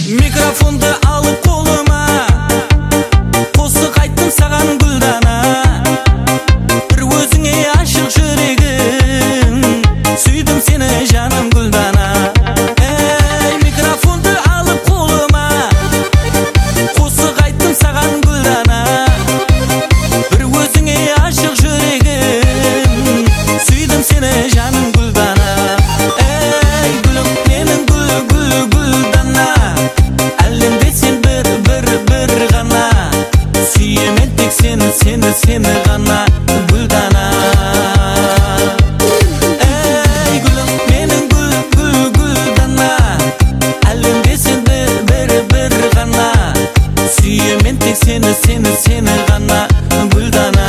Микрофонды алып қолыма, қосық айттым саған гүлдана. Бір өзіңе ашық жүрегім, сүйдім сені жаным гүлдана. Микрофонды алып қолыма, қосық айттым саған гүлдана. Бір өзіңе ашық жүрегім, сүйдім сені жаным гүлдана. Гүлім менің гүлдана, әлемде сен бір ғана, сүйемін тек сені ғана гүлдана. Гүлім менің гүлдана, әлемде сен бір ғана, сүйемін тек сені ғана гүлдана.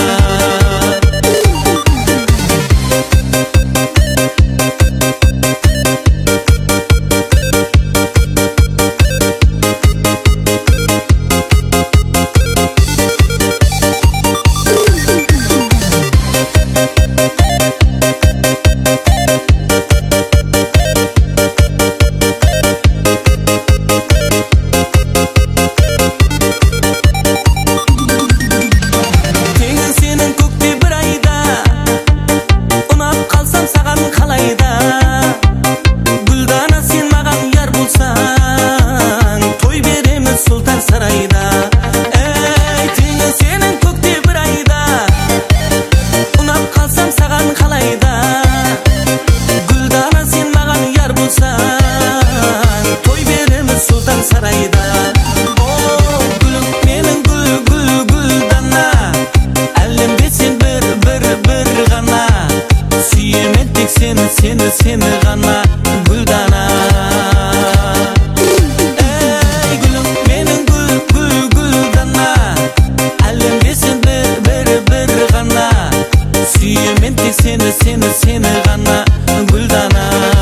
Сені ғана гүлдана. Гүлім менің гүлдана, әлемде сен бір ғана, сүйемін тек сені ғана гүлдана.